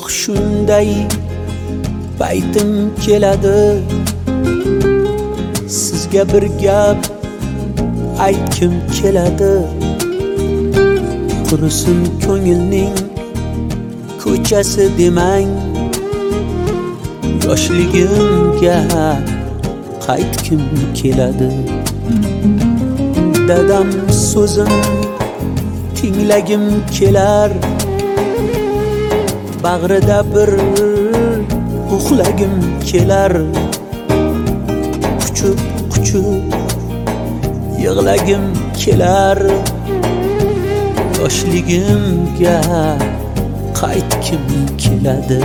shunday paytim keladi, sizga bir gap aytkim keladi. Qurisin ko'ngilning ko'chasi demang, yoshligimga qaytkim keladi. Dadam so'zin tinglagim kelar, bag'rida bir uxlagim kelar. Quchib yig'lagim kelar, yoshligimga qaytkim keladi.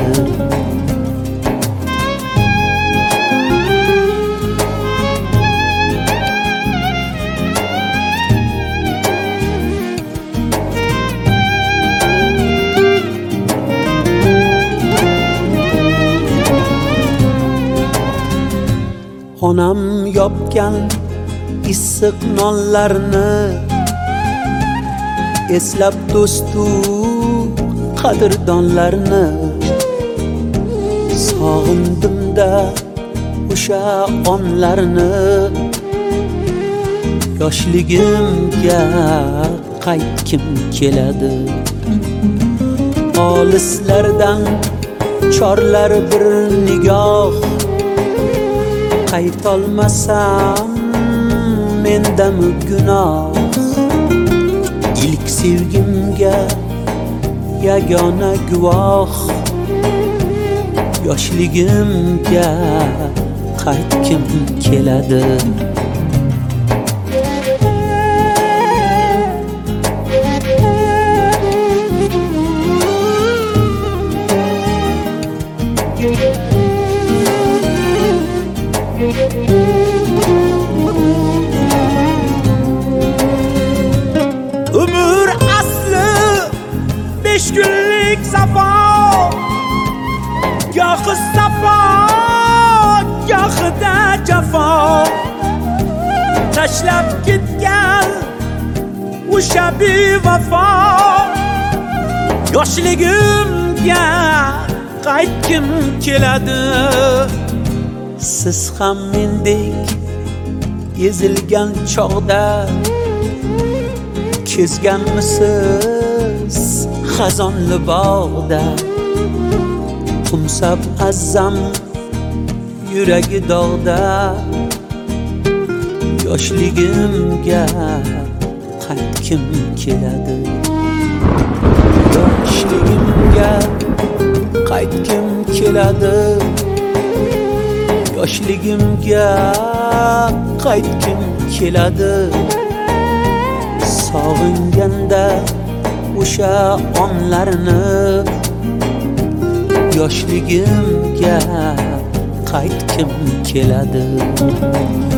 Onam yopgan issiq nonlarni eslab do'stu qadrdonlarni, sog'indim-da o'sha onlarni. Yoshligimga qaytkim keladi. Olislardan chorlar bir nigoh, qaytolmasam mendam gunoh. İlk sevgimga yagona guvoh, yoshligimga qaytkim keladi. Ömür aslı 5 günlük safo, gohi safo, gohida jafo. Tashlab ketgan o'sha bevafo, yoshligimga qaytkim keladi. Siz ham mendek ezilgan chog'da kezganmisiz xazonli bog'da? Qumsab azzam yuragi dog'da, yoshligimga qaytkim keladi. Yoshligimga qaytkim keladi. Yoshligimga qaytkim keladi. Sog'inganda o'sha onlarni, yoshligimga qaytkim keladi.